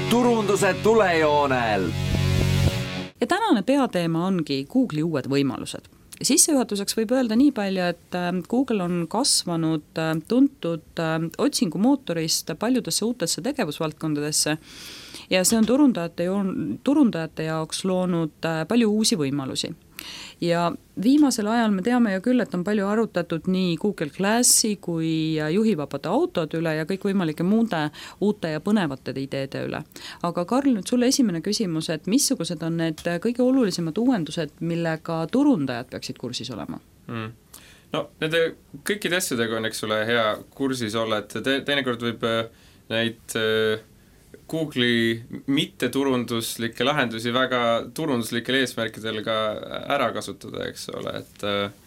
turunduse tulejoonel. Ja tänane peateema ongi Google'i uued võimalused. Sissejuhatuseks võib öelda nii palju, et Google on kasvanud tuntud otsingumootorist paljudesse uutesse tegevusvaldkondadesse ja see on turundajate jaoks loonud palju uusi võimalusi. Ja viimasel ajal me teame ju küll, et on palju arutatud nii Google Glassi kui juhivabade autod üle ja kõik võimalike muude uute ja põnevate ideede üle. Aga Karl, nüüd sulle esimene küsimus, et missugused on need kõige olulisemad uuendused, millega turundajad peaksid kursis olema? No, nende kõikide asjadega on, eks ole, hea kursis olla, et teinekord võib neid Google'i mitteturunduslikke lahendusi väga turunduslikel eesmärkidel ka ära kasutada, eks ole, et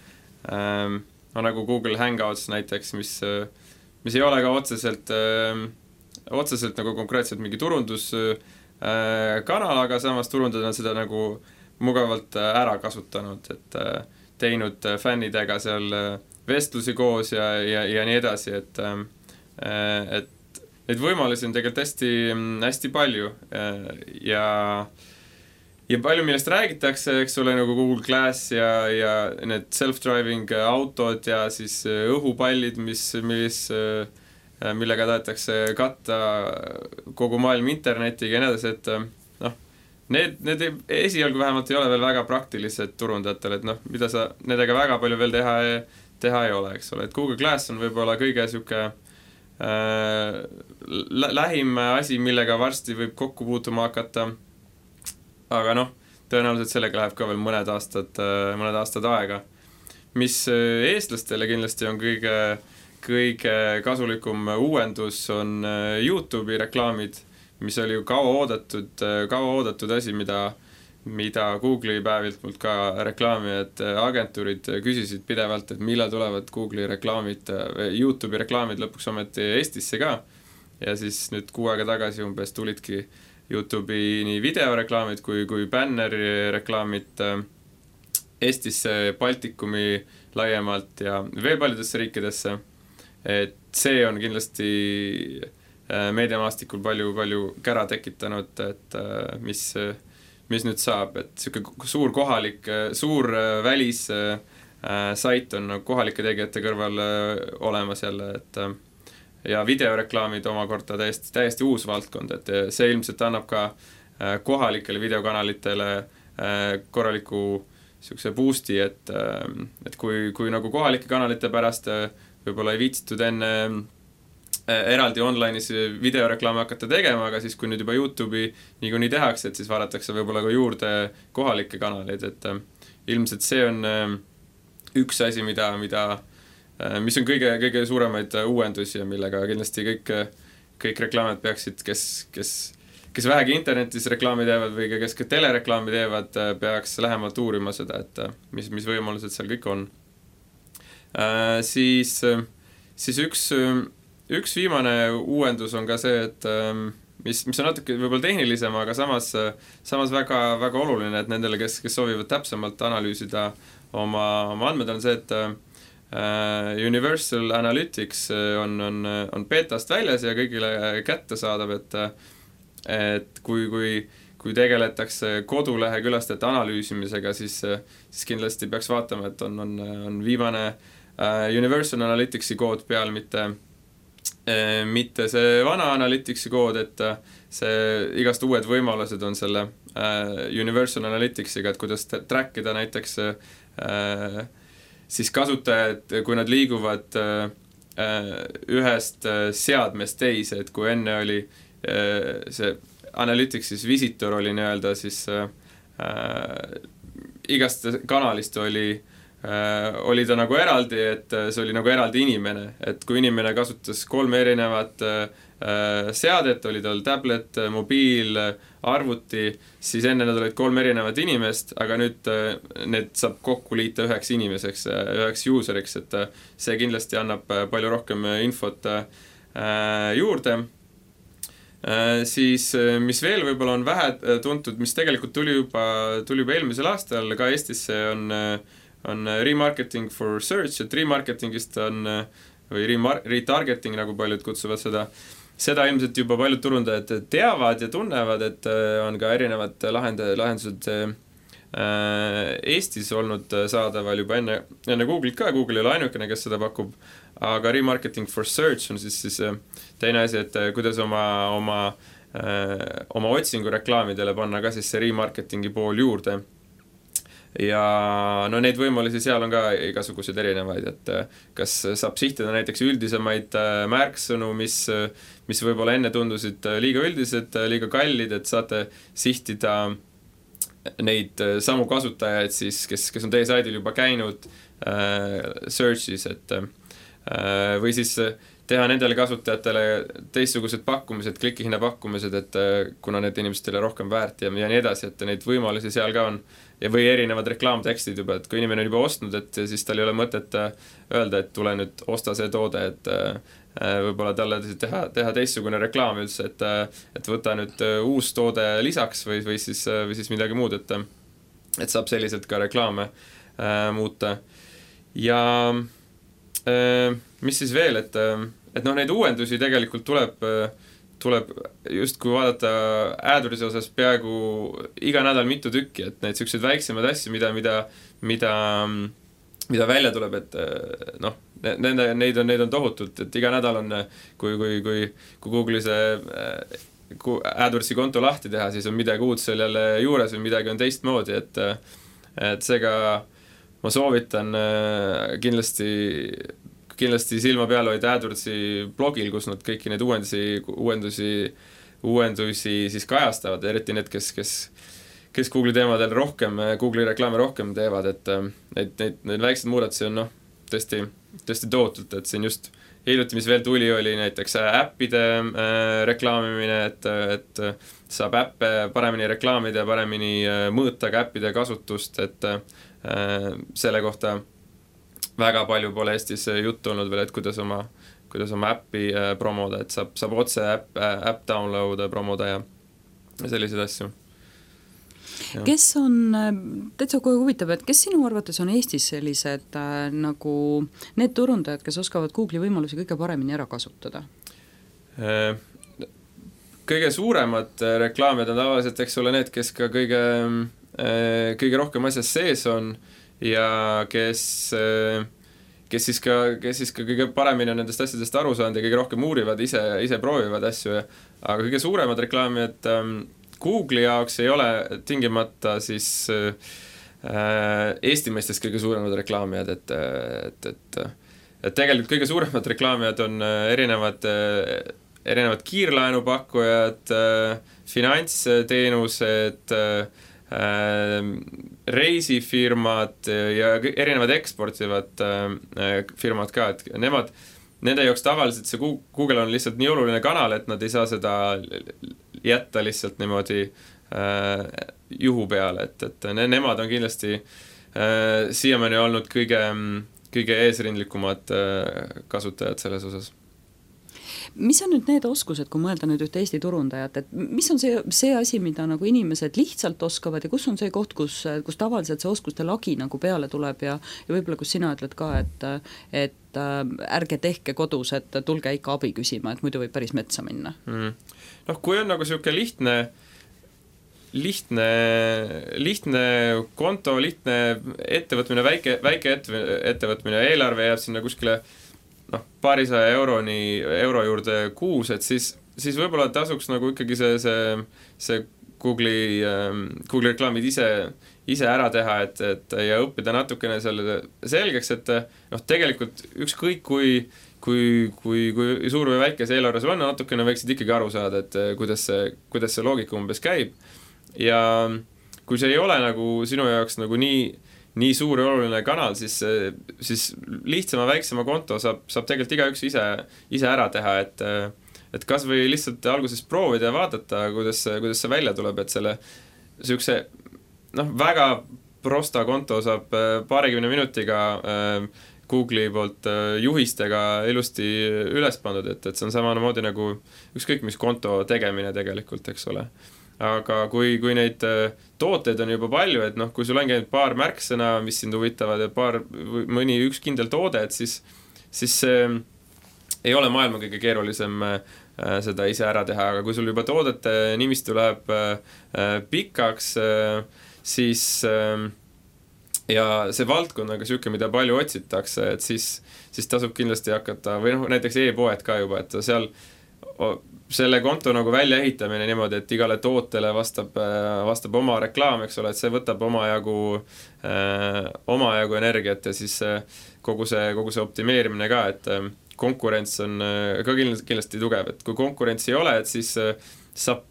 nagu Google Hangouts näiteks, mis ei ole ka otseselt nagu konkreetselt mingi turunduskanal, aga samas turundajad on seda nagu mugavalt ära kasutanud, et teinud fännidega seal vestlusi koos ja nii edasi, et neid võimalusi on tegelikult hästi palju ja palju millest räägitakse, eks ole, nagu Google Glass ja need self-driving autod ja siis õhupallid, millega tahetakse katta kogu maailm internetiga ja nii edasi, et need esialgu vähemalt ei ole veel väga praktilised turundajatele, et mida sa nendega väga palju veel teha ei ole, eks ole, et Google Glass on võib-olla kõige siuke lähim asi, millega varsti võib kokku puutuma hakata, aga tõenäoliselt sellega läheb ka veel mõned aastad aega. Mis eestlastele kindlasti on kõige kasulikum uuendus on YouTube'i reklaamid, mis oli ju kaua oodatud asi, mida Google'i päevilt mult ka reklaamijad, agentuurid küsisid pidevalt, et millal tulevad Google'i reklaamid, YouTube'i reklaamid lõpuks ometi Eestisse ka. Ja siis nüüd 6 aega tagasi umbes tulidki YouTube'i nii videoreklaamid kui banneri reklaamid Eestisse, Baltikumi laiemalt ja veel paljudesse riikidesse. Et see on kindlasti meediamaastikul palju kära tekitanud, et mis nüüd saab, et suur välis sait on kohalike tegijate kõrval olemas jälle, et ja videoreklaamid omakorda täiesti uus valdkond, et see ilmselt annab ka kohalikele videokanalitele korraliku siukse boost'i, et kui nagu kohalike kanalite pärast võib-olla ei viitsitud enne eraldi online'is videoreklaame hakata tegema, aga siis kui nüüd juba YouTube'i niikuinii tehakse, et siis vaadatakse võib-olla ka juurde kohalikke kanaleid, et ilmselt see on üks asi, mis on kõige suuremaid uuendusi ja millega kindlasti kõik reklaamid peaksid, kes vähegi internetis reklaami teevad või kes ka telereklaami teevad, peaks lähemalt uurima seda, et mis võimalused seal kõik on. Siis üks viimane uuendus on ka see, et mis on natuke võib-olla tehnilisem, aga samas väga, väga oluline, et nendele, kes soovivad täpsemalt analüüsida oma andmed, on see, et Universal Analytics on betast väljas ja kõigile kättesaadav, et kui tegeletakse kodulehe külastajate analüüsimisega, siis kindlasti peaks vaatama, et on viimane Universal Analyticsi kood peal, mitte see vana Analyticsi kood, et see igast uued võimalused on selle Universal Analyticsiga, et kuidas trackida näiteks siis kasutajad, kui nad liiguvad ühest seadmest teise, et kui enne oli see Analyticsis visitor oli nii-öelda, siis igast kanalist oli ta nagu eraldi, et see oli nagu eraldi inimene, et kui inimene kasutas 3 erinevat seadet, oli tal tablet, mobiil, arvuti, siis enne nad olid 3 erinevat inimest, aga nüüd need saab kokku liita üheks inimeseks, üheks useriks, et see kindlasti annab palju rohkem infot juurde. Siis mis veel võib-olla on vähe tuntud, mis tegelikult tuli juba eelmisel aastal ka Eestisse, on remarketing for search, et remarketingist on, või retargeting, nagu paljud kutsuvad seda, seda ilmselt juba paljud turundajad teavad ja tunnevad, et on ka erinevad lahendused Eestis olnud saadaval juba enne Google'it ka, Google ei ole ainukene, kes seda pakub, aga remarketing for search on siis teine asi, et kuidas oma otsingureklaamidele panna ka siis see remarketingi pool juurde. Ja no neid võimalusi seal on ka igasuguseid erinevaid, et kas saab sihtida näiteks üldisemaid märksõnu, mis võib-olla enne tundusid liiga üldised, liiga kallid, et saate sihtida neid samu kasutajaid siis, kes on teie saidil juba käinud search'is, et või siis teha nendele kasutajatele teistsugused pakkumised, klikihinna pakkumised, et kuna need inimestele rohkem väärt ja nii edasi, et neid võimalusi seal ka on. Ja või erinevad reklaamtekstid juba, et kui inimene on juba ostnud, et siis tal ei ole mõtet öelda, et tule nüüd osta see toode, et võib-olla talle teha teistsugune reklaam üldse, et võta nüüd uus toode lisaks või siis midagi muud, et saab selliselt ka reklaame muuta. Ja mis siis veel, et noh, neid uuendusi tegelikult tuleb just kui vaadata AdWordsi osas peaaegu iga nädal mitu tükki, et neid selliseid väiksemaid asju, mida välja tuleb, et noh, neid on tohutult, et iga nädal on, kui Google'i see AdWordsi konto lahti teha, siis on midagi uut seal jälle juures või midagi on teistmoodi, et seega ma soovitan kindlasti silma peal hoida AdWordsi blogil, kus nad kõiki neid uuendusi siis kajastavad, eriti need, kes Google'i teemadel Google'i reklaame rohkem teevad, et neid väiksed muudatusi on tõesti tohutult, et siin just hiljuti, mis veel tuli, oli näiteks äppide reklaamimine, et saab äppe paremini reklaamida ja paremini mõõta ka äppide kasutust, et selle kohta väga palju pole Eestis juttu olnud veel, et kuidas oma äppi promoda, et saab otse äpp download promoda ja selliseid asju. Ja. Kes on, täitsa kohe huvitav, et kes sinu arvates on Eestis sellised nagu need turundajad, kes oskavad Google'i võimalusi kõige paremini ära kasutada? Kõige suuremad reklaamid on tavaliselt, eks ole, need, kes ka kõige rohkem asjas sees on ja kes siis ka kõige paremini on nendest asjadest aru saanud ja kõige rohkem uurivad, ise proovivad asju, aga kõige suuremad reklaamid Google'i jaoks ei ole tingimata siis Eesti mõistes kõige suuremad reklaamijad, et tegelikult kõige suuremad reklaamijad on erinevad kiirlaenupakkujad, finantsteenused, reisifirmad ja erinevad eksportivad firmad ka, et nende jaoks tavaliselt see Google on lihtsalt nii oluline kanal, et nad ei saa seda jätta lihtsalt niimoodi juhu peale, et nemad on kindlasti siiamaani olnud kõige eesrindlikumad kasutajad selles osas. Mis on nüüd need oskused, kui mõelda nüüd ühte Eesti turundajat, et mis on see asi, mida nagu inimesed lihtsalt oskavad ja kus on see koht, kus tavaliselt see oskuste lagi nagu peale tuleb ja võib-olla kus sina ütled ka, et ärge tehke kodus, et tulge ikka abi küsima, et muidu võib päris metsa minna? Noh, kui on nagu selline lihtne konto, lihtne ettevõtmine, väike ettevõtmine, eelarve jääb sinna kuskile paarisaja euro juurde kuus, et siis võib-olla tasuks nagu ikkagi see Google'i reklaamid ise ära teha, et ja õppida natukene selle selgeks, et tegelikult ükskõik kui suur või väike see eelarve sul on, natukene võiksid ikkagi aru saada, et kuidas see loogika umbes käib. Ja kui see ei ole nagu sinu jaoks nagu nii suur ja oluline kanal, siis lihtsama, väiksema konto saab tegelikult igaüks ise ära teha, et kas või lihtsalt alguses proovida ja vaadata, kuidas see välja tuleb, et selle sihukese väga prosta konto saab 20 minutiga Google'i poolt juhistega ilusti üles pandud, et see on samamoodi nagu ükskõik mis konto tegemine tegelikult, eks ole. Aga kui neid tooteid on juba palju, et kui sul on käinud paar märksõna, mis sind huvitavad ja mõni üks kindel toode, et siis ei ole maailma kõige keerulisem seda ise ära teha, aga kui sul juba toodete nimistu läheb pikaks, siis ja see valdkond on ka siuke, mida palju otsitakse, et siis tasub kindlasti hakata, või noh, näiteks e-poed ka juba, et seal selle konto nagu välja ehitamine niimoodi, et igale tootele vastab oma reklaam, eks ole, et see võtab omajagu energiat ja siis kogu see optimeerimine ka, et konkurents on ka kindlasti tugev, et kui konkurentsi ei ole, et siis saab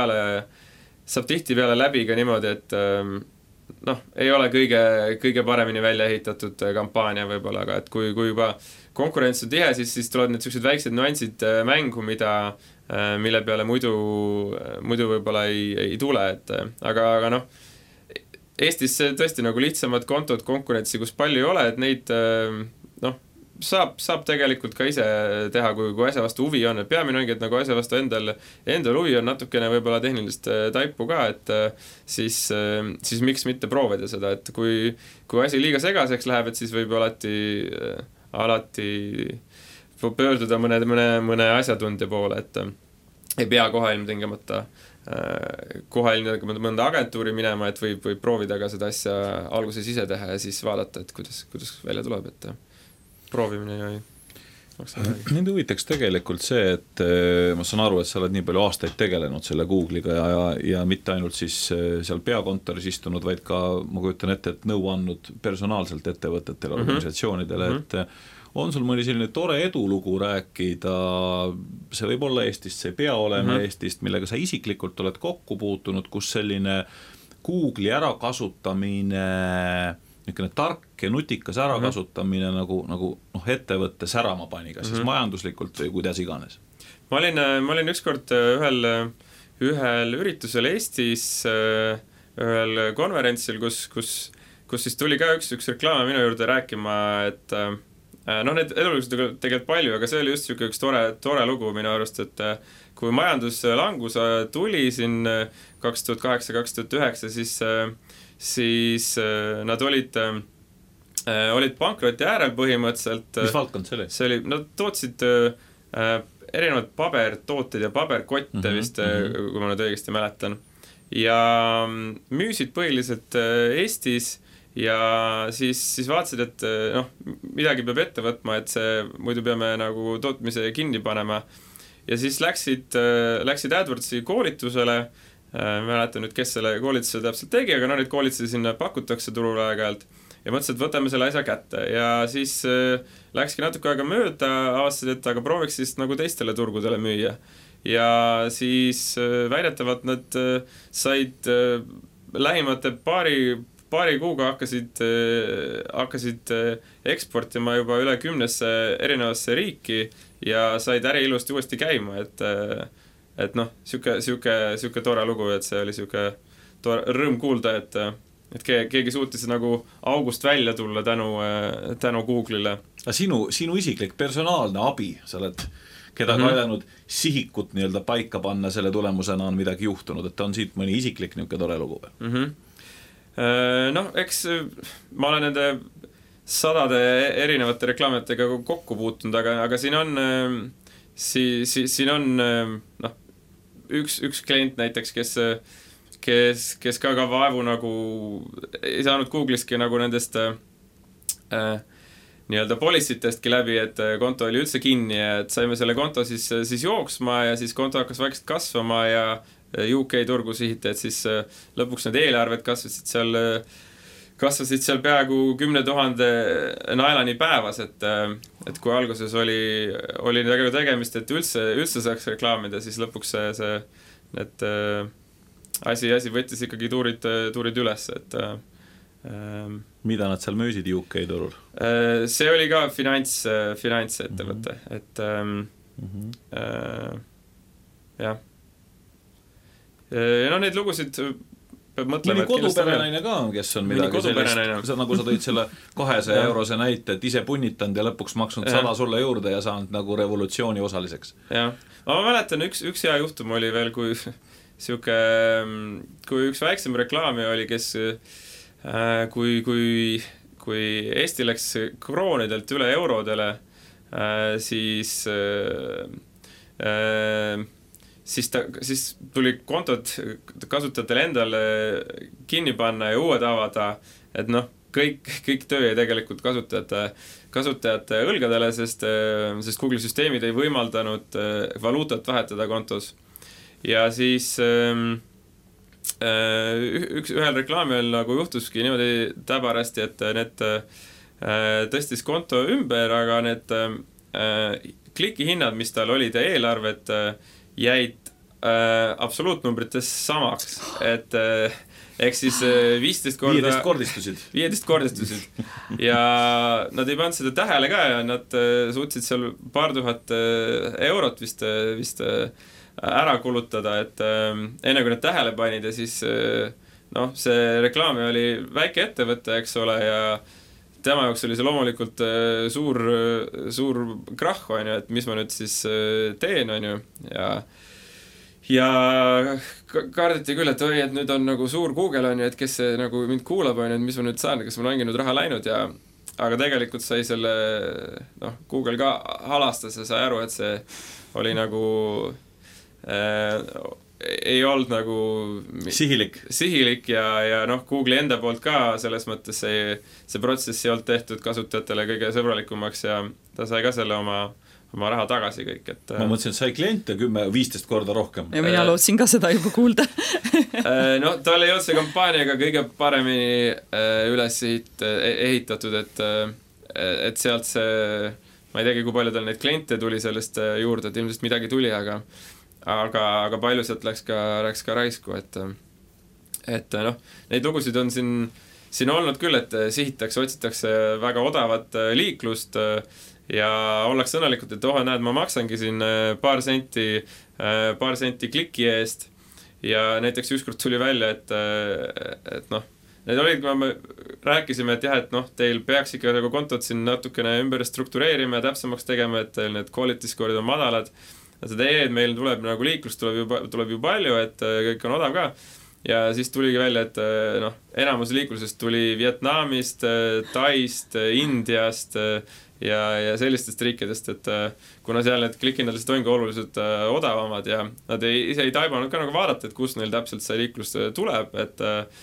tihtipeale läbi ka niimoodi, et noh, ei ole kõige paremini välja ehitatud kampaania võib-olla, aga et kui juba konkurents on tihe, siis tulevad need sellised väiksed nüansid mängu, mille peale muidu võib-olla ei tule, et aga noh, Eestis tõesti nagu lihtsamad kontod konkurentsi, kus palju ei ole, et neid noh, saab tegelikult ka ise teha, kui asja vastu huvi on, et peamine ongi, et nagu asja vastu endal huvi on natukene võib-olla tehnilist taipu ka, et siis miks mitte proovida seda, et kui asi liiga segaseks läheb, et siis võib alati pöörduda mõne asjatundja poole, et ei pea kohe ilmtingimata mõnda agentuuri minema, et võib proovida ka seda asja alguses ise teha ja siis vaadata, et kuidas välja tuleb, et proovimine ja ei maksa midagi. Mind huvitaks tegelikult see, et ma saan aru, et sa oled nii palju aastaid tegelenud selle Google'iga ja mitte ainult siis seal peakontoris istunud, vaid ka, ma kujutan ette, et nõu andnud personaalselt ettevõtetele, organisatsioonidele, et on sul mõni selline tore edulugu rääkida, see võib olla Eestist, see ei pea olema Eestist, millega sa isiklikult oled kokku puutunud, kus selline Google'i ärakasutamine, niisugune tark ja nutikas ärakasutamine nagu ettevõtte särama pani, kas siis majanduslikult või kuidas iganes? Ma olin ükskord ühel üritusel Eestis, ühel konverentsil, kus siis tuli ka üks reklaam minu juurde rääkima, et need edulugusid tegelikult palju, aga see oli just üks tore lugu minu arust, et kui majanduslangus tuli siin 2008-2009, siis nad olid pankroti äärel põhimõtteliselt. Mis valdkond see oli? Nad tootsid erinevad pabertooted ja paberkotte vist, kui ma nüüd õigesti mäletan. Ja müüsid põhiliselt Eestis ja siis vaatasid, et midagi peab ette võtma, et see muidu peame nagu tootmise kinni panema. Ja siis läksid AdWordsi koolitusele. Mäletan nüüd, kes selle koolituse täpselt tegi, aga neid koolitusi sinna pakutakse turul aeg-ajalt ja mõtlesin, et võtame selle asja kätte ja siis läkski natuke aega mööda, avastasid, et aga prooviks siis nagu teistele turgudele müüa ja siis väidetavalt nad said lähimate paari kuuga hakkasid eksportima juba üle 10 erinevasse riiki ja said äri ilusti uuesti käima, et siuke tore lugu, et see oli siuke rõõm kuulda, et keegi suutis nagu august välja tulla tänu Google'ile. Sinu isiklik personaalne abi, sa oled kedagi aidanud sihikut nii-öelda paika panna, selle tulemusena on midagi juhtunud, et on siit mõni isiklik niuke tore lugu veel? Eks ma olen nende sadade erinevate reklaamitega kokku puutunud, aga siin on üks klient näiteks, kes ka vaevu nagu ei saanud Google'iski nagu nendest nii-öelda policytestki läbi, et konto oli üldse kinni ja et saime selle konto siis jooksma ja siis konto hakkas vaikselt kasvama ja UK turgu sihiti, et siis lõpuks need eelarved kasvasid seal peaaegu 10 000 naelani päevas, et kui alguses oli väga tegemist, et üldse saaks reklaamida, siis lõpuks need asi võttis ikkagi tuurid üles, et mida nad seal müüsid UK turul? See oli ka finantsettevõte, et jah. Ja neid lugusid mõni koduperenaine ka, kes on midagi sellist, nagu sa tõid selle 200 eurose näite, et ise punnitanud ja lõpuks maksnud 100 sulle juurde ja saanud nagu revolutsiooni osaliseks. Jah, ma mäletan, üks hea juhtum oli veel, kui üks väiksem reklaami oli, kes kui Eesti läks kroonidelt üle eurodele, siis tuli kontod kasutajatele endale kinni panna ja uued avada, et noh, kõik töö jäi tegelikult kasutajate õlgadele, sest Google süsteemid ei võimaldanud valuutat vahetada kontos. Ja siis ühel reklaamil nagu juhtuski niimoodi täbarasti, et need tõstis konto ümber, aga need klikihinnad, mis tal olid ja eelarved, jäid absoluutnumbrites samaks, et ehk siis 15 kordistusid ja nad ei pannud seda tähele ka ja nad suutsid seal paar tuhat eurot vist ära kulutada, et enne kui nad tähele panid ja siis noh, see reklaami oli väike ettevõte, eks ole, ja tema jaoks oli see loomulikult suur krahh, on ju, et mis ma nüüd siis teen, on ju, ja kardeti küll, et oi, et nüüd on nagu suur Google, on ju, et kes see nagu mind kuulab, on ju, et mis ma nüüd saan, kas mul ongi nüüd raha läinud ja aga tegelikult sai selle, noh, Google ka halastas ja sai aru, et see oli nagu ei olnud nagu sihilik ja noh, Google'i enda poolt ka selles mõttes see protsess ei olnud tehtud kasutajatele kõige sõbralikumaks ja ta sai ka selle oma raha tagasi kõik, et ma mõtlesin, et sai kliente 10-15 korda rohkem. Ja mina lootsin ka seda juba kuulda. No tal ei olnud see kampaaniaga kõige paremini üles ehitatud, et sealt see, ma ei teagi, kui palju tal neid kliente tuli sellest juurde, et ilmselt midagi tuli, aga palju sealt läks ka raisku, et noh, neid lugusid on siin olnud küll, et otsitakse väga odavat liiklust ja ollakse õnnelikult, et näed, ma maksangi siin paar senti kliki eest ja näiteks ükskord tuli välja, et noh, need olid, kui me rääkisime, et jah, et noh, teil peaks ikka nagu kontot siin natukene ümber struktureerima ja täpsemaks tegema, et teil need quality score'id on madalad, et seda meil tuleb nagu liiklust tuleb ju palju, et kõik on odav ka. Ja siis tuligi välja, et noh, enamus liiklusest tuli Vietnamist, Taist, Indiast ja sellistest riikidest, et kuna seal need klikihinnad lihtsalt ongi oluliselt odavamad ja nad ise ei taibanud ka nagu vaadata, et kus neil täpselt see liiklus tuleb, et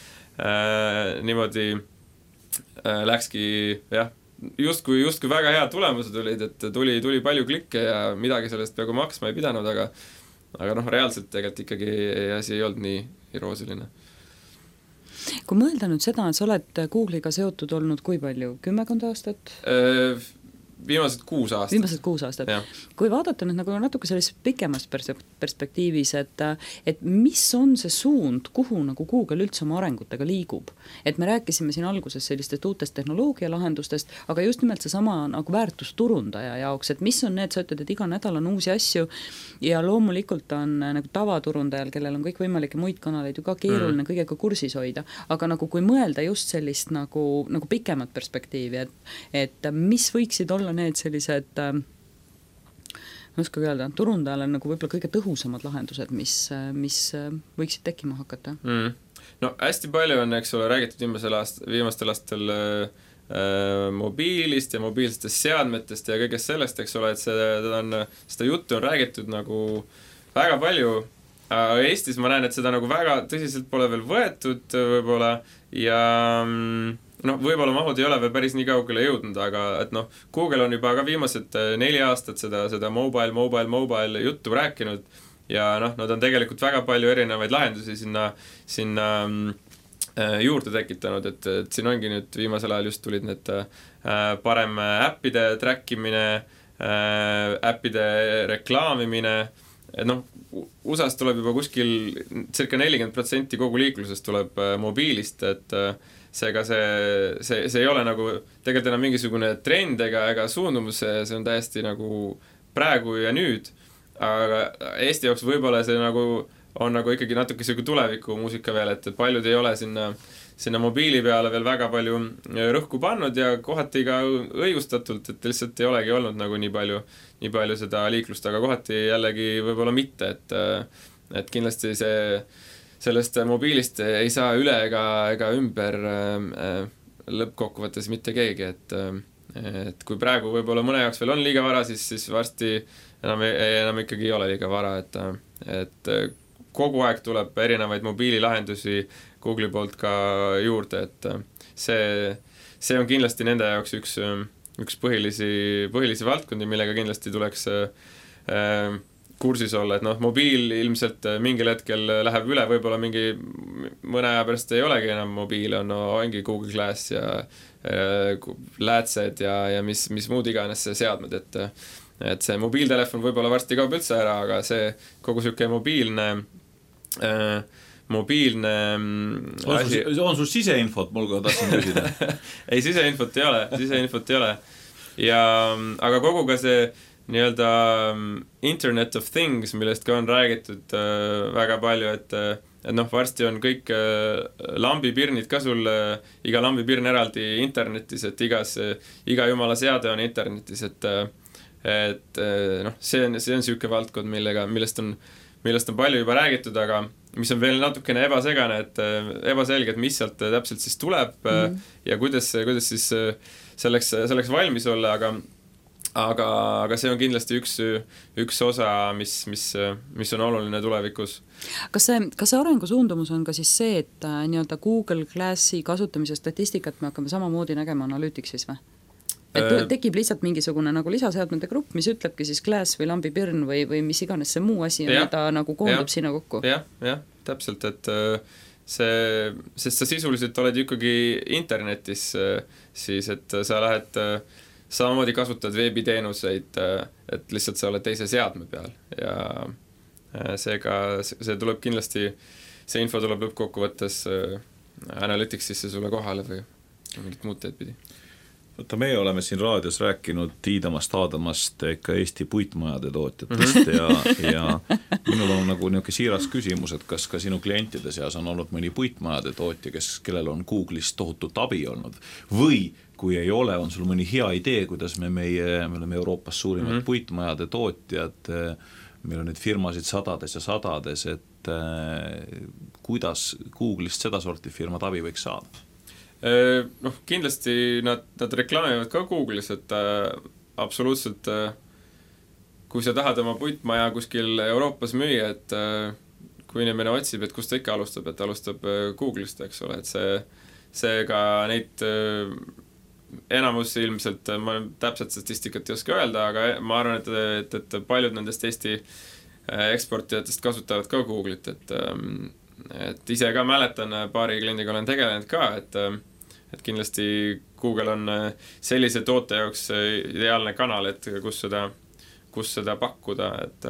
niimoodi läkski, jah, justkui väga head tulemused olid, et tuli palju klikke ja midagi sellest peaaegu maksma ei pidanud, aga noh, reaalselt tegelikult ikkagi asi ei olnud nii roosiline. Kui mõelda nüüd seda, et sa oled Google'iga seotud olnud kui palju? 10 aastat? Viimased 6 aastat. Ja. Kui vaadata nüüd nagu natuke selles pikemas perspektiivis, et mis on see suund, kuhu nagu Google üldse oma arengutega liigub? Et me rääkisime siin alguses sellistest uutest tehnoloogialahendustest, aga just nimelt see sama nagu väärtusturundaja jaoks, et mis on need, sa ütled, et iga nädal on uusi asju ja loomulikult on nagu tavaturundajal, kellel on kõik võimalikke muid kanaleid ju ka keeruline kõigega kursis hoida, aga nagu kui mõelda just sellist nagu pikemat perspektiivi, et mis võiksid olla need sellised, ma oskagi öelda, turundajale nagu võib-olla kõige tõhusamad lahendused, mis võiksid tekkima hakata? No hästi palju on, eks ole, räägitud viimastel aastal mobiilist ja mobiilsetest seadmetest ja kõigest sellest, eks ole, et seda juttu on räägitud nagu väga palju. Eestis ma näen, et seda nagu väga tõsiselt pole veel võetud võib-olla ja noh, võib-olla mahud ei ole veel päris nii kaugele jõudnud, aga et noh, Google on juba ka viimased 4 aastat seda mobile juttu rääkinud ja noh, nad on tegelikult väga palju erinevaid lahendusi sinna juurde tekitanud, et siin ongi nüüd viimasel ajal just tulid need parem äppide trackimine, äppide reklaamimine, et noh, USA-s tuleb juba kuskil circa 40% kogu liiklusest tuleb mobiilist, et seega see ei ole nagu tegelikult enam mingisugune trend ega suundumus, see on täiesti nagu praegu ja nüüd, aga Eesti jaoks võib-olla see nagu on nagu ikkagi natuke selline tuleviku muusika veel, et paljud ei ole sinna mobiili peale veel väga palju rõhku pannud ja kohati ka õigustatult, et lihtsalt ei olegi olnud nagu nii palju seda liiklust, aga kohati jällegi võib-olla mitte, et kindlasti sellest mobiilist ei saa üle ega ümber lõppkokkuvõttes mitte keegi, et kui praegu võib-olla mõne jaoks veel on liiga vara, siis varsti enam ikkagi ei ole liiga vara, et kogu aeg tuleb erinevaid mobiililahendusi Google'i poolt ka juurde, et see on kindlasti nende jaoks üks põhilisi valdkondi, millega kindlasti tuleks kursis olla, et mobiil ilmselt mingil hetkel läheb üle, võib-olla mõne aja pärast ei olegi enam mobiil, ongi Google Glass ja läätsed ja mis muud iganes seadmed, et see mobiiltelefon võib-olla varsti kaob üldse ära, aga see kogu selline mobiilne asi. On sul siseinfot, mul ka tahtsin küsida? Ei, siseinfot ei ole. Aga kogu ka see nii-öelda Internet of Things, millest ka on räägitud väga palju, et varsti on kõik lambipirnid ka sul, iga lambipirn eraldi internetis, et iga jumala seade on internetis, et see on selline valdkond, millest on palju juba räägitud, aga mis on veel natukene ebasegane, et ebaselge, et mis sealt täpselt siis tuleb ja kuidas siis selleks valmis olla, aga see on kindlasti üks osa, mis on oluline tulevikus. Kas see arengusuundumus on ka siis see, et nii-öelda Google Glassi kasutamise statistikat me hakkame samamoodi nägema Analyticsis või? Et tekib lihtsalt mingisugune nagu lisaseadmete grupp, mis ütlebki siis Glass või lambipirn või mis iganes see muu asi, mida nagu koondub sinna kokku. Jah, täpselt, et sest sa sisuliselt oled ikkagi internetis siis, et sa lähed samamoodi kasutad veebiteenuseid, et lihtsalt sa oled teise seadme peal ja see tuleb kindlasti, see info tuleb lõppkokkuvõttes Analyticsisse sulle kohale või mingit muud teed pidi. Võtta, meie oleme siin raadios rääkinud Tiidamast ikka Eesti puitmajade tootjatest ja minul on nagu niisugune siiras küsimus, et kas ka sinu klientide seas on olnud mõni puitmajade tootja, kellel on Google'ist tohutult abi olnud või kui ei ole, on sul mõni hea idee, kuidas me oleme Euroopas suurimad puitmajade tootjad, meil on neid firmasid sadades ja sadades, et kuidas Google'ist seda sorti firmad abi võiks saada? Kindlasti nad reklaamivad ka Google'is, et absoluutselt kui sa tahad oma puitmaja kuskil Euroopas müüa, et kui inimene otsib, et kust ta ikka alustab, et alustab Google'ist, eks ole, et seega neid enamus ilmselt, ma täpselt statistikat ei oska öelda, aga ma arvan, et paljud nendest Eesti eksportijatest kasutavad ka Google'it, et ise ka mäletan, paari kliendiga olen tegelenud ka, et kindlasti Google on sellise toote jaoks ideaalne kanal, et kus seda pakkuda, et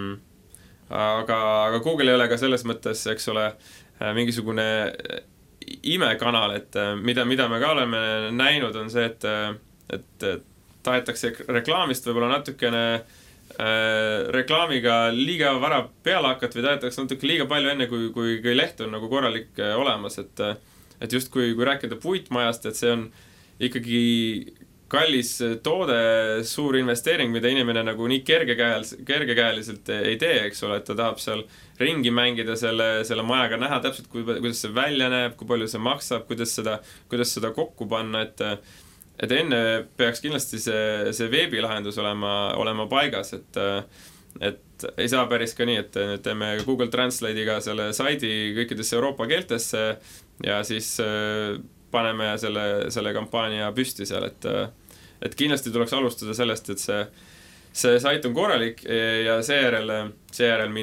aga Google ei ole ka selles mõttes, eks ole, mingisugune imekanal, et mida me ka oleme näinud, on see, et tahetakse reklaamist võib-olla natukene reklaamiga liiga vara peale hakata või tahetakse natuke liiga palju enne, kui leht on nagu korralik olemas, et just kui rääkida puitmajast, et see on ikkagi kallis toode, suur investeering, mida inimene nagu nii kergekäeliselt ei tee, eks ole, et ta tahab seal ringi mängida selle majaga, näha täpselt, kuidas see välja näeb, kui palju see maksab, kuidas seda kokku panna, et enne peaks kindlasti see veebilahendus olema paigas, et ei saa päris ka nii, et teeme Google Translate'iga selle saidi kõikidesse Euroopa keeltesse ja siis paneme selle kampaania püsti seal, et kindlasti tuleks alustada sellest, et see sait on korralik ja seejärel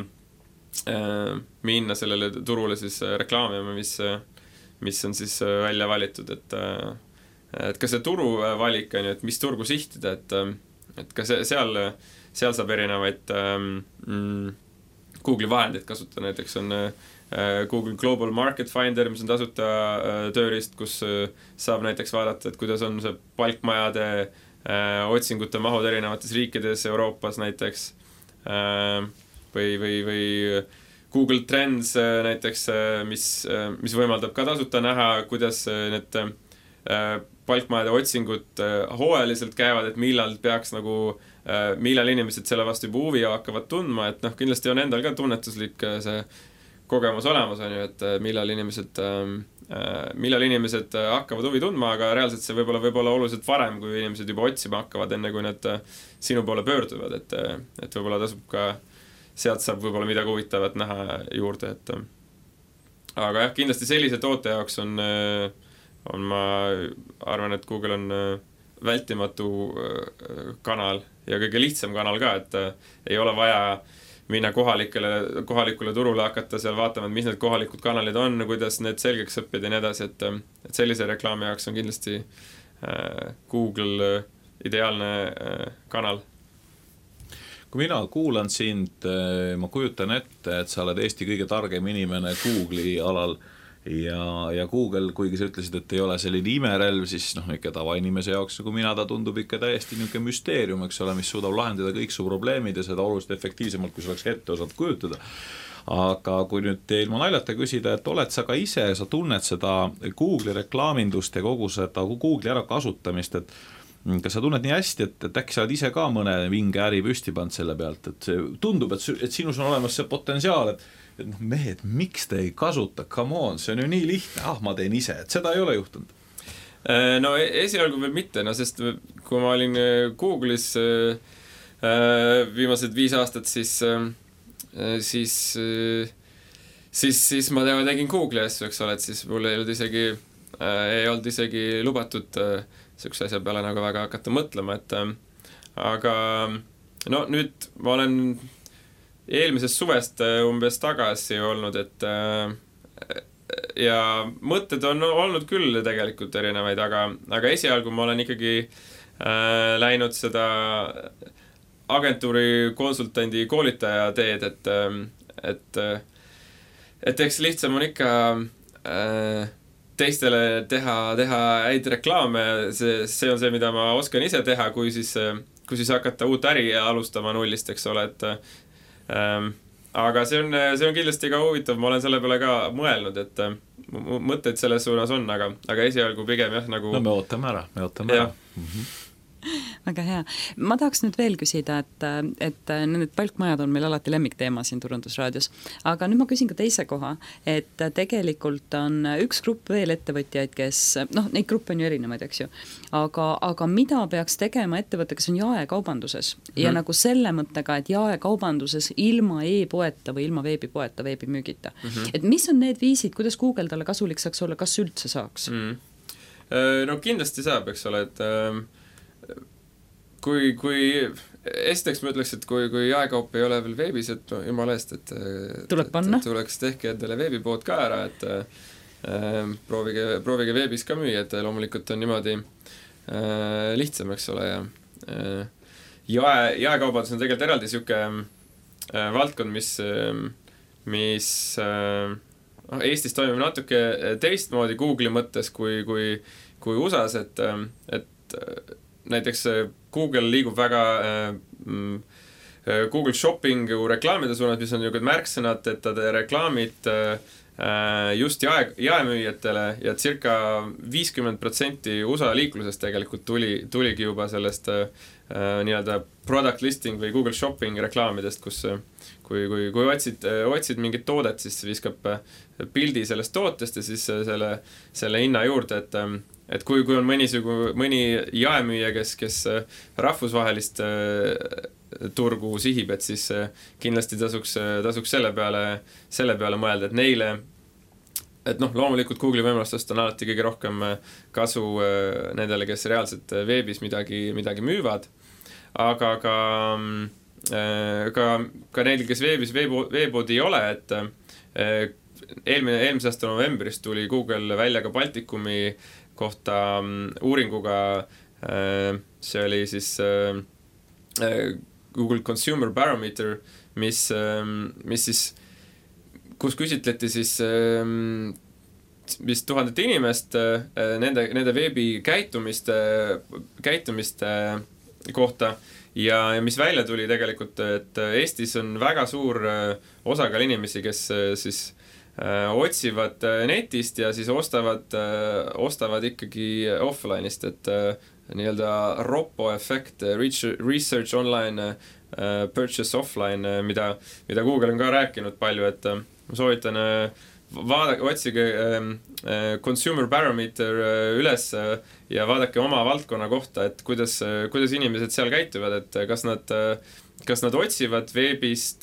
minna sellele turule siis reklaamima, mis on siis välja valitud, et ka see turuvalik on ju, et mis turgu sihtida, et ka seal saab erinevaid Google'i vahendeid kasutada, näiteks on Google Global Market Finder, mis on tasuta tööriist, kus saab näiteks vaadata, et kuidas on see palkmajade otsingute mahud erinevates riikides Euroopas näiteks või Google Trends näiteks, mis võimaldab ka tasuta näha, kuidas need palkmajade otsingud hooajaliselt käivad, et millal inimesed selle vastu juba huvi hakkavad tundma, et kindlasti on endal ka tunnetuslik see kogemus olemas, on ju, et millal inimesed millal inimesed hakkavad huvi tundma, aga reaalselt see võib-olla oluliselt varem, kui inimesed juba otsima hakkavad, enne kui nad sinu poole pöörduvad, et võib-olla tasub ka, sealt saab võib-olla midagi huvitavat näha juurde, aga jah, kindlasti sellise toote jaoks on ma arvan, et Google on vältimatu kanal ja kõige lihtsam kanal ka, et ei ole vaja minna kohalikule turule hakata seal vaatama, mis need kohalikud kanalid on, kuidas need selgeks õppida ja nii edasi, et sellise reklaami jaoks on kindlasti Google ideaalne kanal. Kui mina kuulan sind, ma kujutan ette, et sa oled Eesti kõige targem inimene Google'i alal ja Google, kuigi sa ütlesid, et ei ole selline imerelv, siis ikka tavainimese jaoks, nagu mina, ta tundub ikka täiesti niisugune müsteerium, eks ole, mis suudab lahendada kõik su probleemid ja seda oluliselt efektiivsemalt, kui sa oleks ette osanud kujutada. Aga kui nüüd ilma naljata küsida, et oled sa ka ise, sa tunned seda Google'i reklaamindust ja kogu seda Google'i ära kasutamist, et kas sa tunned nii hästi, et äkki sa oled ise ka mõne vinge äri püsti pannud selle pealt, et see tundub, et sinus on olemas see potentsiaal, et mehed, miks te ei kasuta, come on, see on ju nii lihtne, ma teen ise, et seda ei ole juhtunud. No esialgu veel mitte, sest kui ma olin Google'is viimased 5 aastat, siis ma tegin Google'i asju, eks ole, et siis mul ei olnud isegi lubatud sellise asja peale nagu väga hakata mõtlema, aga no nüüd ma olen eelmisest suvest umbes tagasi olnud, ja mõtted on olnud küll tegelikult erinevaid, aga esialgu ma olen ikkagi läinud seda agentuuri konsultandi koolitaja teed, et eks lihtsam on ikka teistele teha häid reklaame, see on see, mida ma oskan ise teha, kui siis hakata uut äri alustama nullist, eks ole, aga see on kindlasti ka huvitav, ma olen selle peale ka mõelnud, et mõtteid selles suunas on, aga esialgu pigem jah, nagu... No me ootame ära. Väga hea. Ma tahaks nüüd veel küsida, et need palkmajad on meil alati lemmikteema siin Turundusraadios, aga nüüd ma küsin ka teise koha, et tegelikult on üks grupp veel ettevõtjaid, kes, neid gruppe on ju erinevaid, eks ju, aga mida peaks tegema ettevõte, kes on jaekaubanduses ja nagu selle mõttega, et jaekaubanduses ilma e-poeta või ilma veebipoeta, veebimüügita. Et mis on need viisid, kuidas Google talle kasulik saaks olla, kas üldse saaks? No kindlasti saab, eks ole, et kui esiteks ma ütleks, et kui jaekaup ei ole veel veebis, et jumala eest, et tuleks tehke endale veebipood ka ära, et proovige veebis ka müüa, et loomulikult on niimoodi lihtsam, eks ole, ja jaekaubandus on tegelikult eraldi siuke valdkond, mis Eestis toimub natuke teistmoodi Google'i mõttes kui USAs, et näiteks Google liigub väga Google Shoppingu reklaamide suunas, mis on niisugused märksõnad, et ta reklaamid just jaemüüjatele ja circa 50% USA liiklusest tegelikult tuligi juba sellest nii-öelda product listing või Google Shopping reklaamidest, kus kui otsid mingit toodet, siis viskab pildi sellest tootest ja siis selle hinna juurde, et kui on mõni jaemüüja, kes rahvusvahelist turgu sihib, et siis kindlasti tasuks selle peale mõelda, et neile, et loomulikult Google'i võimalustest on alati kõige rohkem kasu nendele, kes reaalselt veebis midagi müüvad, aga ka neil, kes veebis veepoodi ei ole, et eelmise aasta novembris tuli Google välja ka Baltikumi kohta uuringuga, see oli siis Google Consumer Barometer, mis siis, kus küsitleti siis vist 1000 inimest nende veebi käitumiste kohta ja mis välja tuli tegelikult, et Eestis on väga suur osakaal inimesi, kes siis otsivad netist ja siis ostavad ikkagi offline'ist, et nii-öelda ROPO efekt, research online, purchase offline, mida Google on ka rääkinud palju, et ma soovitan otsige consumer barometer üles ja vaadake oma valdkonna kohta, et kuidas inimesed seal käituvad, et kas nad otsivad veebist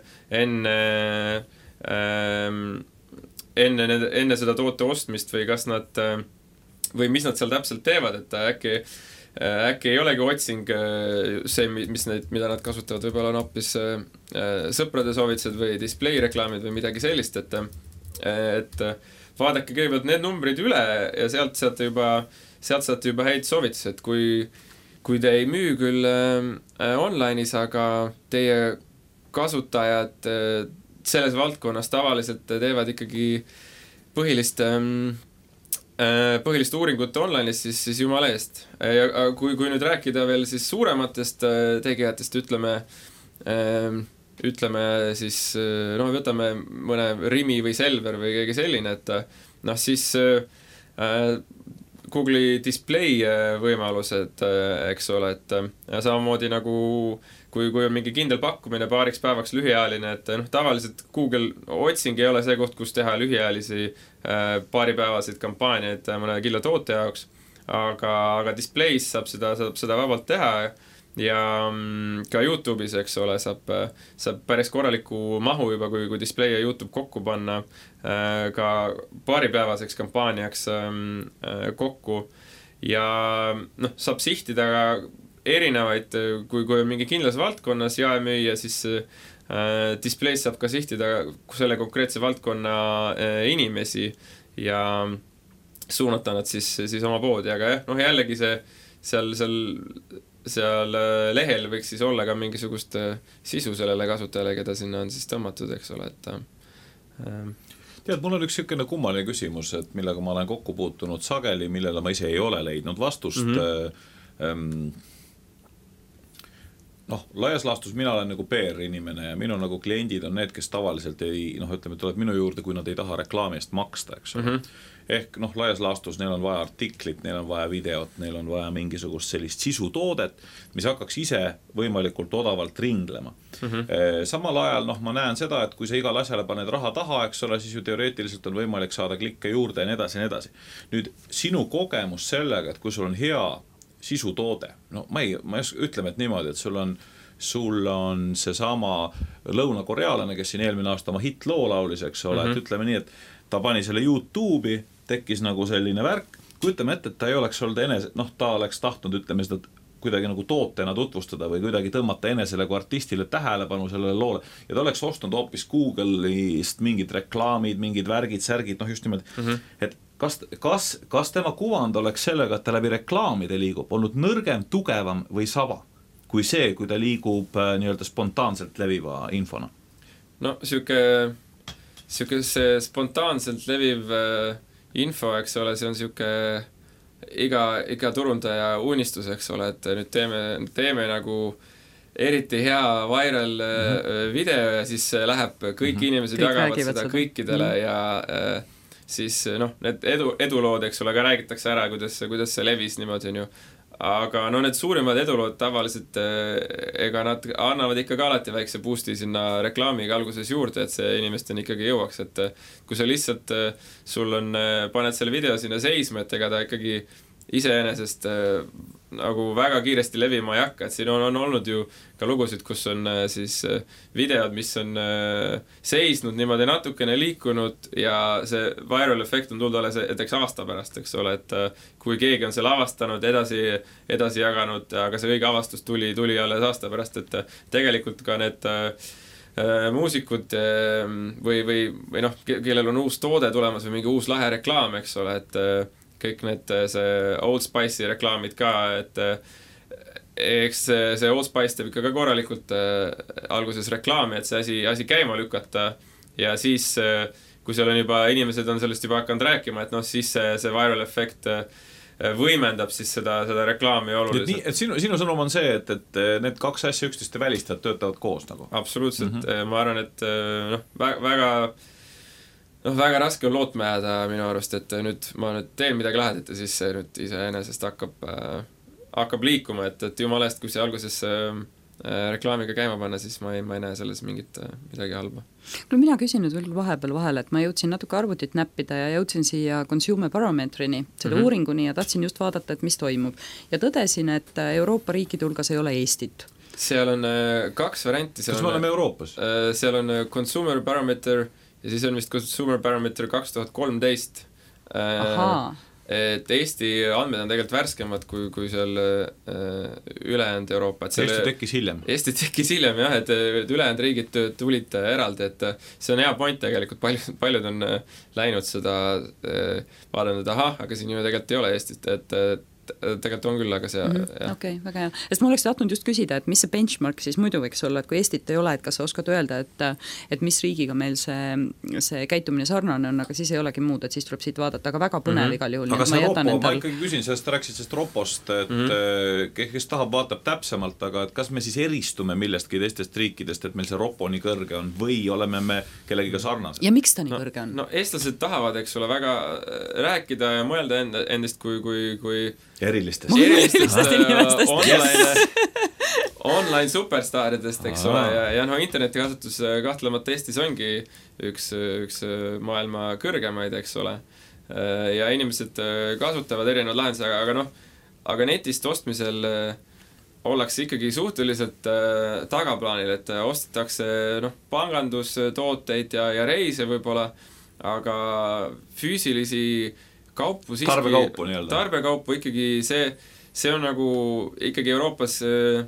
enne seda toote ostmist või kas nad või mis nad seal täpselt teevad, et äkki ei olegi otsing see, mida nad kasutavad, võib-olla on hoopis sõprade soovitused või display reklaamid või midagi sellist, et vaadake kõigepealt need numbrid üle ja sealt saate juba häid soovitusi, et kui te ei müü küll online'is, aga teie kasutajad selles valdkonnas tavaliselt teevad ikkagi põhilist uuringut online'is, siis jumala eest. Ja kui nüüd rääkida veel siis suurematest tegijatest, ütleme siis, võtame mõne Rimi või Selver või keegi selline, et siis Google'i display võimalused, eks ole, et samamoodi nagu kui on mingi kindel pakkumine paariks päevaks lühiajaline, et tavaliselt Google otsing ei ole see koht, kus teha lühiajalisi paaripäevaseid kampaaniaid mõne kindla toote jaoks, aga displays saab seda vabalt teha ja ka YouTube'is, eks ole, saab päris korraliku mahu juba, kui display ja YouTube kokku panna ka paaripäevaseks kampaaniaks kokku ja saab sihtida ka erinevaid, kui on mingi kindlas valdkonnas jaemüüja, siis displays saab ka sihtida selle konkreetse valdkonna inimesi ja suunata nad siis oma poodi, aga jällegi seal lehel võiks siis olla ka mingisugust sisu sellele kasutajale, keda sinna on siis tõmmatud, eks ole, et tead, mul on üks selline kummaline küsimus, et millega ma olen kokku puutunud sageli, millele ma ise ei ole leidnud vastust. Laias laastus mina olen nagu PR-inimene ja minu nagu kliendid on need, kes tavaliselt tuleb minu juurde, kui nad ei taha reklaami eest maksta, eks ole. Ehk laias laastus neil on vaja artiklit, neil on vaja videot, neil on vaja mingisugust sellist sisutoodet, mis hakkaks ise võimalikult odavalt ringlema. Samal ajal ma näen seda, et kui sa igal asjale paned raha taha, eks ole, siis ju teoreetiliselt on võimalik saada klikke juurde ja nii edasi ja nii edasi. Nüüd sinu kogemus sellega, et kui sul on hea sisutoode, ütleme, et niimoodi, et sul on seesama lõunakorealane, kes siin eelmine aasta oma hitloo laulis, eks ole, et ütleme nii, et ta pani selle YouTube'i, tekkis nagu selline värk, kujutame ette, et ta ei oleks olnud ta oleks tahtnud, ütleme seda kuidagi nagu tootena tutvustada või kuidagi tõmmata enesele kui artistile tähelepanu sellele loole ja ta oleks ostnud hoopis Google'ist mingid reklaamid, mingid värgid, särgid, just nimelt, et kas tema kuvand oleks sellega, et ta läbi reklaamide liigub, olnud nõrgem, tugevam või saba, kui see, kui ta liigub nii-öelda spontaanselt leviva infona? See spontaanselt leviv info, eks ole, see on siuke iga turundaja unistus, eks ole, et nüüd teeme nagu eriti hea viral video ja siis läheb, kõik inimesed jagavad seda kõikidele ja siis need edulood, eks ole, ka räägitakse ära, kuidas see levis niimoodi on ju. Aga need suurimad edulood tavaliselt, ega nad annavad ikkagi alati väikse boosti sinna reklaamiga alguses juurde, et see inimesteni ikkagi jõuaks, et kui sa lihtsalt paned selle video sinna seisma, et ega ta ikkagi iseenesest nagu väga kiiresti levima ei hakka, et siin on olnud ju ka lugusid, kus on siis videod, mis on seisnud niimoodi natukene liikunud ja see viral effect on tulnud alles eteks aasta pärast, eks ole, et kui keegi on selle avastanud, edasi jaganud, aga see õige avastus tuli alles aasta pärast, et tegelikult ka need muusikud või kellel on uus toode tulemas või mingi uus lahe reklaam, eks ole, et kõik need see Old Spice'i reklaamid ka, et eks see Old Spice teeb ikka ka korralikult alguses reklaami, et see asi käima lükata ja siis, kui seal on juba, inimesed on sellest juba hakanud rääkima, et siis see viral effect võimendab siis seda reklaami oluliselt. Et sinu sõnum on see, et need kaks asja üksteist välistavad, töötavad koos nagu? Absoluutselt, ma arvan, et väga raske on lootma jääda minu arust, et nüüd ma teen midagi lahedat ja siis see nüüd iseenesest hakkab liikuma, et jumala eest, kui see alguses reklaamiga käima panna, siis ma ei näe selles midagi halba. No mina küsin nüüd veel vahepeal vahele, et ma jõudsin natuke arvutit näppida ja jõudsin siia Consumer Barometrini, selle uuringuni ja tahtsin just vaadata, et mis toimub. Ja tõdesin, et Euroopa riikide hulgas ei ole Eestit. Seal on 2 varianti. Kas me oleme Euroopas? Seal on Consumer Barometer ja siis on vist Consumer Barometer 2013. Ahaa. Et Eesti andmed on tegelikult värskemad kui seal ülejäänud Euroopa. Eesti tekkis hiljem. Eesti tekkis hiljem jah, et ülejäänud riigid tulid eraldi, et see on hea point tegelikult, paljud on läinud seda vaadanud, aga siin ju tegelikult ei ole Eestit, et tegelikult on küll, aga see Okei, väga hea. Sest ma oleks tahtnud just küsida, et mis see benchmark siis muidu võiks olla, et kui Eestit ei ole, et kas sa oskad öelda, et mis riigiga meil see käitumine sarnane on, aga siis ei olegi muud, et siis tuleb siit vaadata, aga väga põnev igal juhul. Aga see Ropo, ma ikkagi küsin, sellest rääksid sellest Ropost, et kes tahab, vaatab täpsemalt, aga et kas me siis eristume millestki teistest riikidest, et meil see Ropo nii kõrge on või oleme me kellegiga sarnased? Ja miks ta nii kõrge on? No eestlased tahavad, eks ole, väga rääkida ja mõelda endist kui erilistest inimestest online superstaaridest, eks ole, ja internetikasutus kahtlemata Eestis ongi üks maailma kõrgemaid, eks ole, ja inimesed kasutavad erinevad lahendused, aga netist ostmisel ollakse ikkagi suhteliselt tagaplaanil, et ostetakse pangandustooteid ja reise võib-olla, aga füüsilisi kaupu siiski, tarbekaupu ikkagi see on nagu ikkagi Euroopas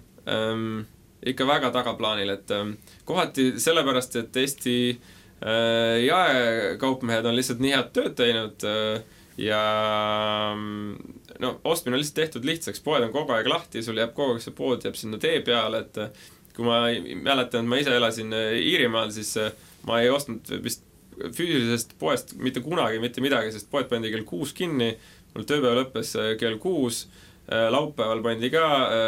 ikka väga tagaplaanil, et kohati sellepärast, et Eesti jaekaupmehed on lihtsalt nii head tööd teinud ja ostmine on lihtsalt tehtud lihtsaks, poed on kogu aeg lahti, sul jääb kogu aeg see pood jääb sinna tee peale, et kui ma mäletan, et ma ise elasin Iirimaal, siis ma ei ostnud vist füüsilisest poest mitte kunagi mitte midagi, sest poed pandi kell 6 kinni, mul tööpäev lõppes kell 6, laupäeval pandi ka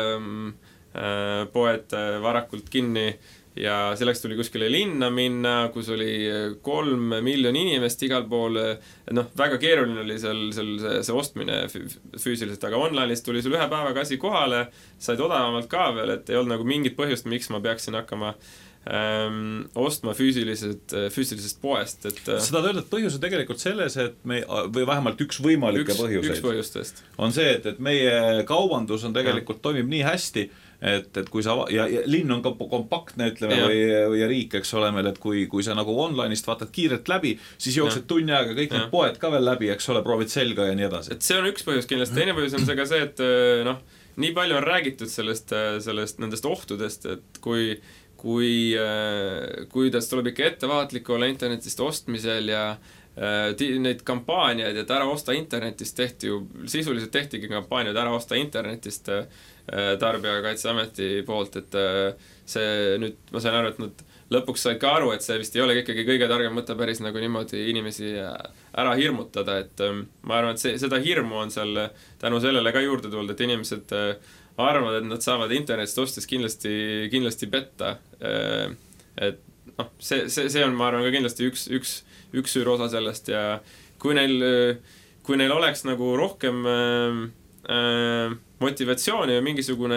poed varakult kinni ja selleks tuli kuskile linna minna, kus oli 3 miljoni inimest igal pool, väga keeruline oli see ostmine füüsiliselt, aga online'ist tuli sul 1 päevaga asi kohale, said odavamalt ka veel, et ei olnud nagu mingit põhjust, miks ma peaksin hakkama ostma füüsilisest poest, et seda öelda, et põhjus on tegelikult selles, et või vähemalt üks võimalikke põhjuseid on see, et meie kaubandus on tegelikult toimib nii hästi, et kui sa, ja linn on ka kompaktne, ütleme, või riik, eks ole meil, et kui sa nagu online'ist vaatad kiirelt läbi, siis jooksed tunni aega kõik need poed ka veel läbi, eks ole, proovid selga ja nii edasi. Et see on üks põhjus kindlasti, teine põhjus on see ka see, et nii palju on räägitud sellest nendest ohtudest, et kuidas tuleb ikka ettevaatlik olla internetist ostmisel ja neid kampaaniaid, et ära osta internetist sisuliselt tehtigi kampaaniaid ära osta internetist Tarbijakaitseameti poolt, et see nüüd, ma sain aru, et nad lõpuks said ka aru, et see vist ei ole ikkagi kõige targem mõte päris nagu niimoodi inimesi ära hirmutada, et ma arvan, et seda hirmu on seal tänu sellele ka juurde tulnud, et inimesed arvavad, et nad saavad internetist ostes kindlasti petta. Et see on, ma arvan, ka kindlasti üks suur osa sellest ja kui neil oleks nagu rohkem motivatsiooni ja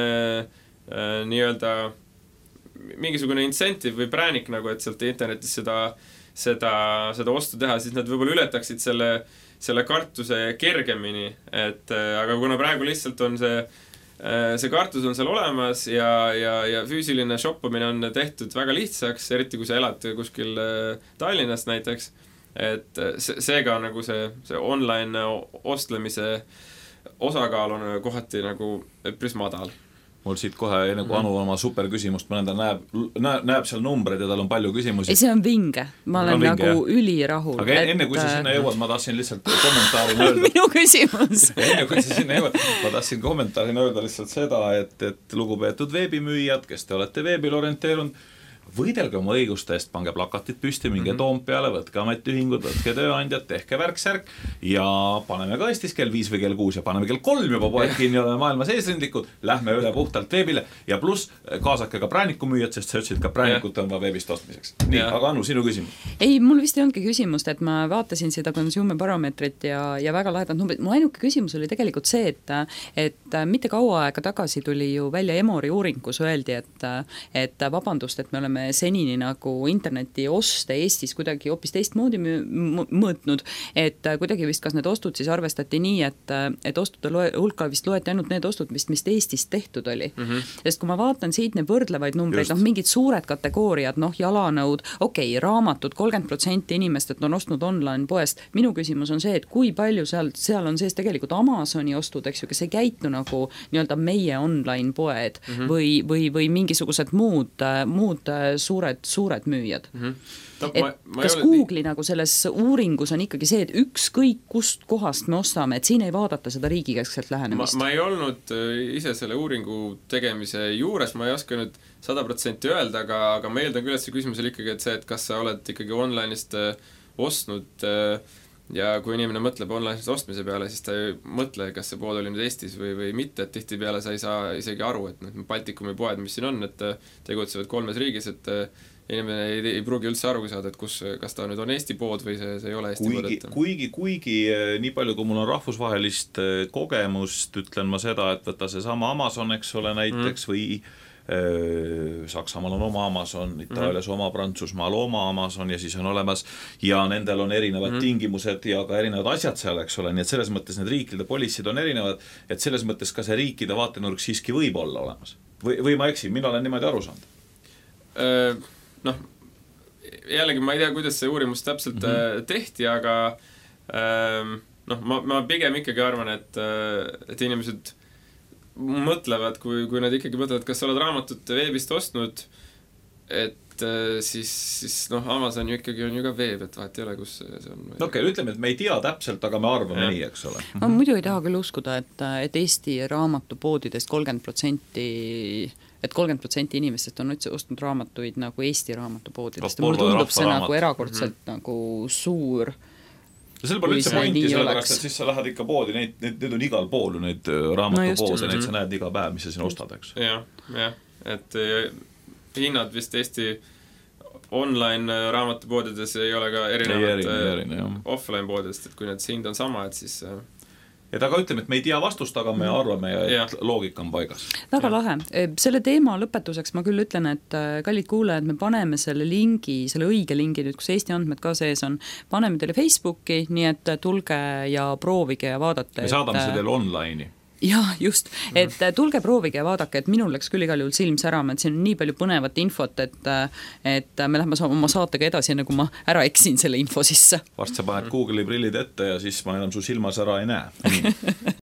mingisugune incentive või präänik nagu, et sealt internetis seda ostu teha, siis nad võib-olla ületaksid selle kartuse kergemini, aga kuna praegu lihtsalt on see kartus on seal olemas ja füüsiline shoppamine on tehtud väga lihtsaks, eriti kui sa elad kuskil Tallinnast näiteks, et seega nagu see online ostlemise osakaal on kohati nagu üpris madal. Mul siit kohe nagu Anu oma superküsimust, ma näeb seal numbreid ja tal on palju küsimusi. See on vinge, ma olen nagu ülirahul. Aga enne kui sa sinna jõuad, ma tahtsin lihtsalt kommentaarina öelda. Minu küsimus. Enne kui sa sinna jõuad, ma tahtsin kommentaarina öelda lihtsalt seda, et lugupeetud veebimüüjad, kes te olete veebil orienteerunud, võidelge oma õiguste eest, pange plakatid püsti, minge Toompeale, võtke ametiühingud, võtke tööandjad, tehke värk-särk ja paneme ka Eestis kell 5 või kell 6 ja paneme kell 3 juba poed kinni, oleme maailmas eesrindlikud, lähme üle puhtalt veebile ja pluss kaasake ka präänikumüüjad, sest sa ütlesid, ka präänikut on vaja veebist ostmiseks. Nii, aga Anu, sinu küsimus. Ei, mul vist ei olnudki küsimust, et ma vaatasin seda Consumer Barometrit ja väga lahedad numbrid. Mu ainuke küsimus oli tegelikult see, et mitte kaua aega tagasi tuli ju välja Emori uuring, kus öeldi, et vabandust, et me oleme senini nagu interneti oste Eestis kuidagi hoopis teistmoodi mõõtnud, et kuidagi vist kas need ostud siis arvestati nii, et ostude hulka vist loeti ainult need ostud, mis Eestist tehtud oli. Sest kui ma vaatan siit neid võrdlevaid numbreid, mingid suured kategooriad, jalanõud, raamatud, 30% inimestelt on ostnud online poest. Minu küsimus on see, et kui palju seal on sees tegelikult Amazoni ostud, eks ju, kes ei käitu nagu nii-öelda meie online poed või mingisugused muud suured müüjad. Kas Google'i nagu selles uuringus on ikkagi see, et ükskõik kust kohast me ostame, et siin ei vaadata seda riigikeskselt lähenemist? Ma ei olnud ise selle uuringu tegemise juures, ma ei oska nüüd 100% öelda, aga ma eeldan küll, et see küsimus oli ikkagi, et see, et kas sa oled ikkagi online'ist ostnud ja kui inimene mõtleb online'ist ostmise peale, siis ta ei mõtle, kas see pood oli nüüd Eestis või mitte, et tihtipeale sa ei saa isegi aru, et Baltikumi poed, mis siin on, et tegutsevad 3 riigis, et inimene ei pruugi üldse aru saada, et kas ta nüüd on Eesti pood või see ei ole Eesti pood. Kuigi nii palju, kui mul on rahvusvahelist kogemust, ütlen ma seda, et võtta see sama Amazon, eks ole, näiteks või Saksamaal on oma Amazon, Itaalias oma, Prantsusmaal oma Amazon ja siis on olemas ja nendel on erinevad tingimused ja ka erinevad asjad seal, eks ole, nii et selles mõttes need riikide poliisid on erinevad, et selles mõttes ka see riikide vaatenurk siiski võib olla olemas. Või ma eksin, mina olen niimoodi aru saanud? Jällegi ma ei tea, kuidas see uurimus täpselt tehti, aga ma pigem ikkagi arvan, et inimesed mõtlevad, kui nad ikkagi mõtlevad, kas sa oled raamatut veebist ostnud, et siis Amazon ju ikkagi on ju ka veeb, et vahet ei ole, kus see on. Ütleme, et me ei tea täpselt, aga me arvame nii, eks ole. Ma muidu ei taha küll uskuda, et Eesti raamatupoodidest 30% inimestest on üldse ostnud raamatuid nagu Eesti raamatupoodidest. Mulle tundub see nagu erakordselt nagu suur. Ja selle pole üldse pointi, sellepärast, et siis sa lähed ikka poodi, need on igal poolu, neid raamatupoode, neid sa näed iga päev, mis sa siin ostad, eks. Jah, et hinnad vist Eesti online raamatupoodides ei ole ka erinevad offline poodidest, et kui need hind on sama, et siis et aga ütleme, et me ei tea vastust, aga me arvame, et loogika on paigas. Väga lahe. Selle teema lõpetuseks ma küll ütlen, et kallid kuulajad, me paneme selle lingi, selle õige lingi nüüd, kus Eesti andmed ka sees on, paneme teile Facebooki, nii et tulge ja proovige ja vaadate. Me saadame see teile online'i. Jah, just, et tulge proovige ja vaadake, et minul läks küll igal juhul silm särama, et siin on nii palju põnevat infot, et me lähme oma saatega edasi, enne kui ma ära eksin selle info sisse. Vast sa paned Google'i prillid ette ja siis ma enam su silmas ära ei näe.